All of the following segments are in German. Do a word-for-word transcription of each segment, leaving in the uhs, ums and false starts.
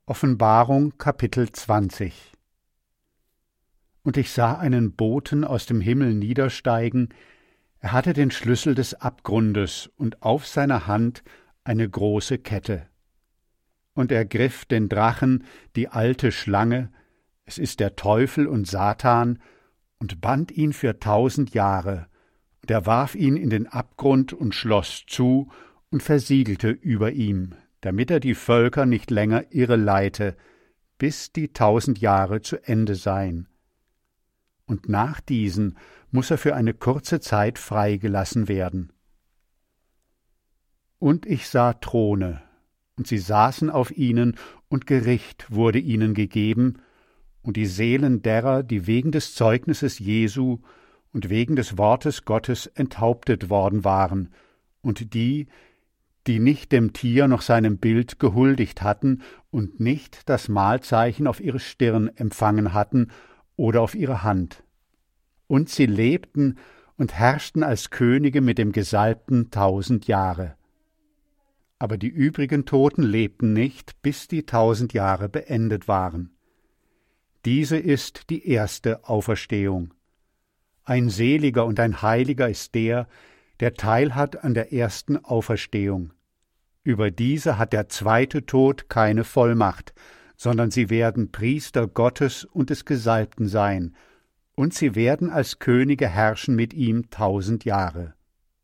Offenbarung Kapitel zwanzig. Und ich sah einen Boten aus dem Himmel niedersteigen, er hatte den Schlüssel des Abgrundes und auf seiner Hand eine große Kette. Und er griff den Drachen, die alte Schlange, es ist der Teufel und Satan, und band ihn für tausend Jahre, und er warf ihn in den Abgrund und schloss zu und versiegelte über ihm, damit er die Völker nicht länger irreleite, bis die tausend Jahre zu Ende seien. Und nach diesen muß er für eine kurze Zeit freigelassen werden. Und ich sah Throne, und sie saßen auf ihnen, und Gericht wurde ihnen gegeben, und die Seelen derer, die wegen des Zeugnisses Jesu und wegen des Wortes Gottes enthauptet worden waren, und die, die nicht dem Tier noch seinem Bild gehuldigt hatten und nicht das Mahlzeichen auf ihre Stirn empfangen hatten oder auf ihre Hand. Und sie lebten und herrschten als Könige mit dem Gesalbten tausend Jahre. Aber die übrigen Toten lebten nicht, bis die tausend Jahre beendet waren. Diese ist die erste Auferstehung. Ein Seliger und ein Heiliger ist der, der Teil hat an der ersten Auferstehung. Über diese hat der zweite Tod keine Vollmacht, sondern sie werden Priester Gottes und des Gesalbten sein, und sie werden als Könige herrschen mit ihm tausend Jahre.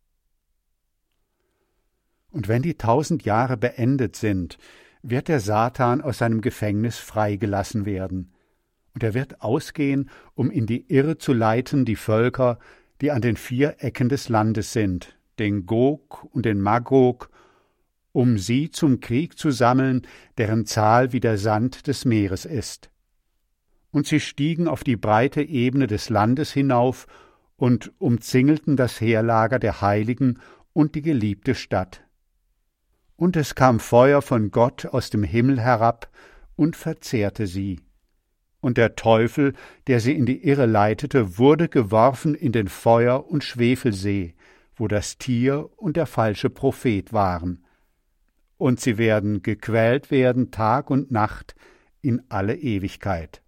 Und wenn die tausend Jahre beendet sind, wird der Satan aus seinem Gefängnis freigelassen werden, und er wird ausgehen, um in die Irre zu leiten die Völker, die an den vier Ecken des Landes sind, den Gog und den Magog, um sie zum Krieg zu sammeln, deren Zahl wie der Sand des Meeres ist. Und sie stiegen auf die breite Ebene des Landes hinauf und umzingelten das Heerlager der Heiligen und die geliebte Stadt. Und es kam Feuer von Gott aus dem Himmel herab und verzehrte sie. Und der Teufel, der sie in die Irre leitete, wurde geworfen in den Feuer- und Schwefelsee, wo das Tier und der falsche Prophet waren. Und sie werden gequält werden Tag und Nacht in alle Ewigkeit.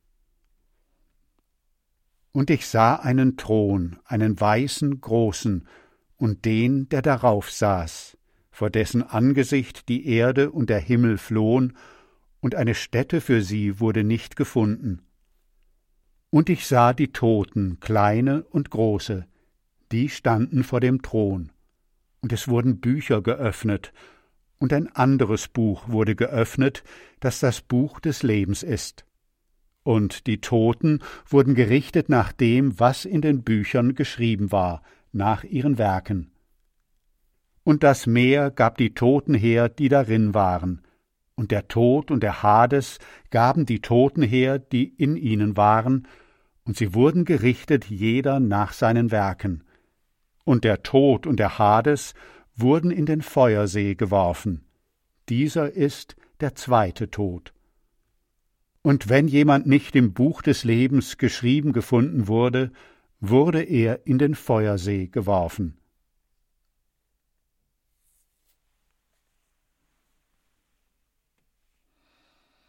Und ich sah einen Thron, einen weißen, großen, und den, der darauf saß, vor dessen Angesicht die Erde und der Himmel flohen, und eine Stätte für sie wurde nicht gefunden. Und ich sah die Toten, kleine und große, die standen vor dem Thron, und es wurden Bücher geöffnet, und ein anderes Buch wurde geöffnet, das das Buch des Lebens ist. Und die Toten wurden gerichtet nach dem, was in den Büchern geschrieben war, nach ihren Werken. Und das Meer gab die Toten her, die darin waren, und der Tod und der Hades gaben die Toten her, die in ihnen waren, und sie wurden gerichtet jeder nach seinen Werken. Und der Tod und der Hades wurden in den Feuersee geworfen. Dieser ist der zweite Tod. Und wenn jemand nicht im Buch des Lebens geschrieben gefunden wurde, wurde er in den Feuersee geworfen.